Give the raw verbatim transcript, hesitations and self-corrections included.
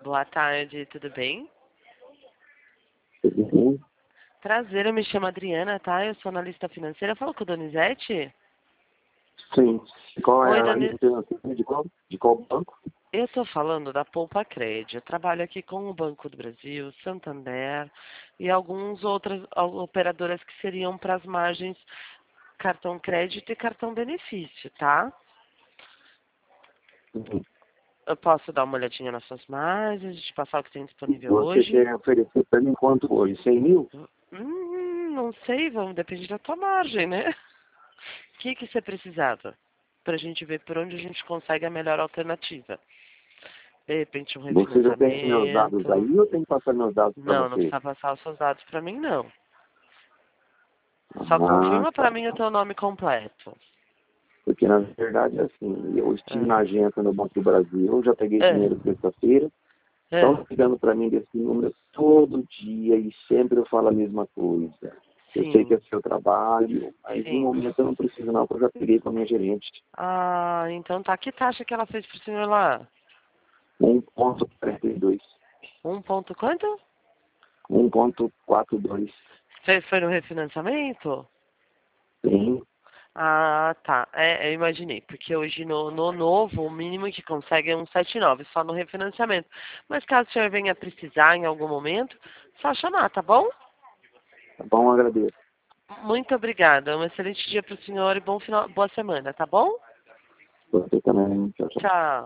Boa tarde, tudo bem? Tudo bem? Prazer, eu me chamo Adriana, tá? Eu sou analista financeira. Fala com o Donizete? Sim. Qual é Oi, a Doni... alternativa de qual, de qual banco? Eu tô falando da Poupa Crédito. Eu trabalho aqui com o Banco do Brasil, Santander e algumas outras operadoras que seriam para as margens cartão crédito e cartão benefício, tá? Uhum. Eu posso dar uma olhadinha nas suas margens, te passar o que tem disponível Você hoje? quer oferecer para mim quanto hoje? cem mil? Hum, não sei, vamos, depende da tua margem, né? O que que você precisava? Pra gente ver por onde a gente consegue a melhor alternativa. De repente um Você já tem meus dados refinanciamento. aí ou tem que passar meus dados para Não, não você? precisa passar os seus dados pra mim, não. Só Ah, confirma pra tá. mim o teu nome completo. Porque na verdade é assim, eu estive na Ah, agência no Banco do Brasil, já peguei é, dinheiro sexta-feira, é, estão ligando para mim desse número todo dia e sempre eu falo a mesma coisa. Eu sei que sim, é seu trabalho, mas no sim. momento eu não preciso não, porque eu já peguei com a minha gerente. Ah, então tá. Que taxa que ela fez pro senhor lá? um ponto quarenta e dois. Um ponto quanto? um ponto quarenta e dois. Foi, foi no refinanciamento? Sim. Ah, tá. É, eu imaginei, porque hoje no, no novo, o mínimo que consegue é um sete nove, só no refinanciamento. Mas caso o senhor venha precisar em algum momento, só chamar, tá bom? Tá bom, agradeço. Muito obrigada. Um excelente dia para o senhor e bom final, boa semana, tá bom? Você também. Tchau, tchau. Tchau.